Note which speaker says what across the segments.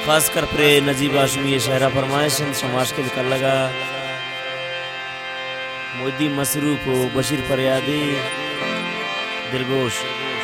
Speaker 1: खासकर प्रे नजीब आशमी शहरा फरमाइश समाज के कर लगा मोदी मसरूफ हो बशीर फरियादी दिलगोश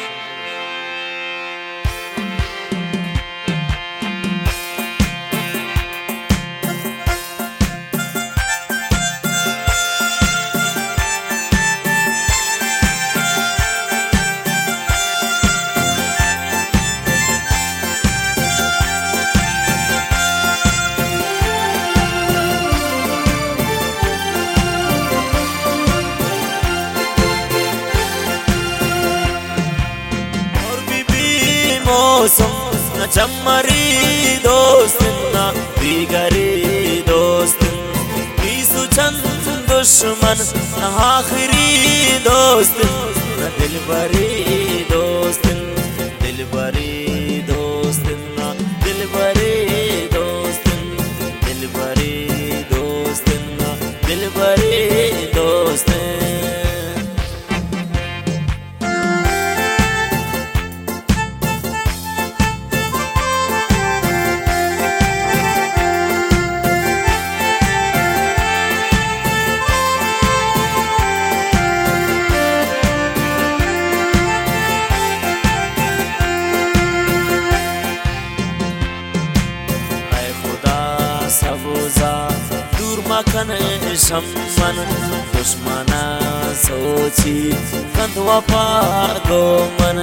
Speaker 2: मौसम न चमरी दोस्त न बिगरी दोस्त बीसु चंद दुश्मन न आखिरी दोस्त न दिलबरी दोस्त दिलबरी दोस्त न दिलबरी दोस्त दिलबरी दोस्त न दिलबरी दोस्त दूर मखन शमन दुश्मना सोची कंधवा पागो मन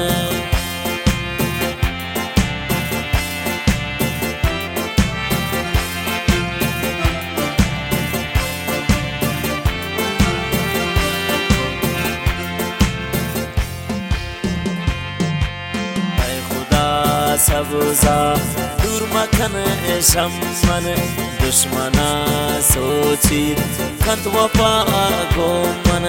Speaker 2: खुदा सबजा दूर मखन शमन दुश्मना सोची कंधवा पागो मन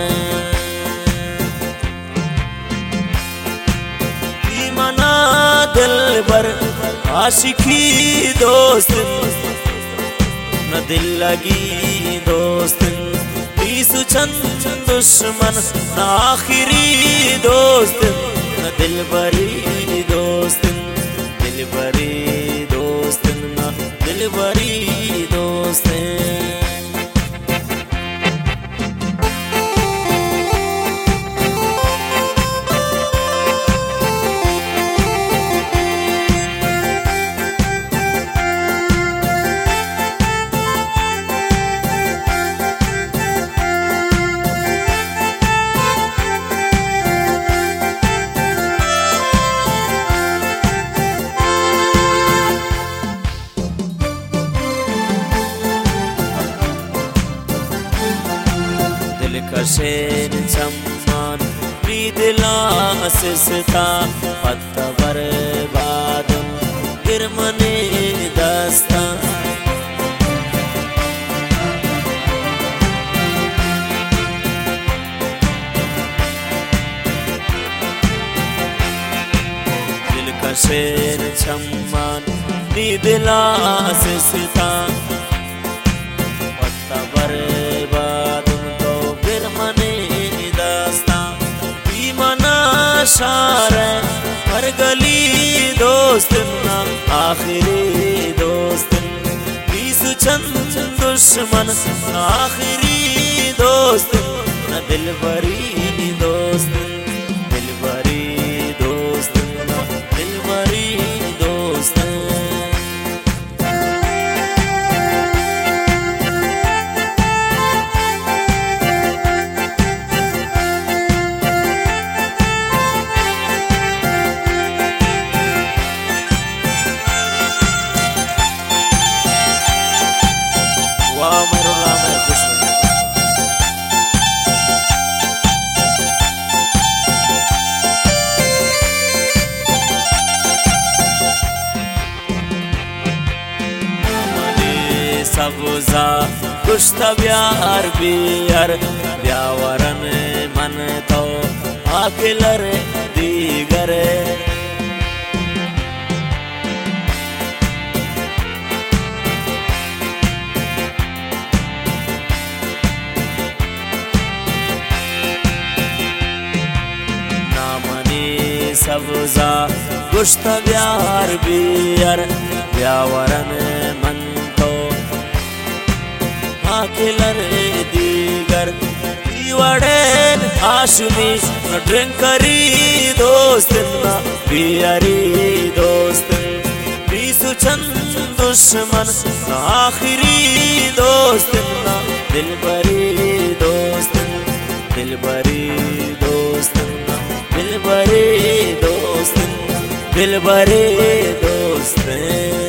Speaker 2: मना दिल भर आशिकी दोस्त न दिल लगी दोस्त बीसु चंद दुश्मन न आखिरी दोस्त न दिल बरी दोस्त दिल बरी दोस्त न दिल बरी दोस्त कशेन चम्मान प्रीदिला सिस्ता पत्ता बर्बाद गिरमने दस्ता दिल कशेन चम्मान प्रीदिला सिस्ता पत्ता बर्बाद शार हर गली दोस्त न आखिरी दोस्त बीसु चंद दुश्मन आखिरी दोस्त न दिलबरी दोस्त दिलबरी दोस्त न दिलबरी दोस्त सबजा कुश्ता ब्यार बियार ब्यावरन मन तो आकिलर दीगर नामनी सबजा सबजा गुश्त ब्यार बियर ब्यावरन मन तो आखिलर दीगर वड़ेन आशमी न ड्रिंकरी दोस्तना बियरी दोस्तन बीसु चंद दुश्मन न आखिरी दोस्तना दिलबरी दोस्तन दिलबरी दोस्तन दिलबरी दोस्तन दिलबरी दोस्तन।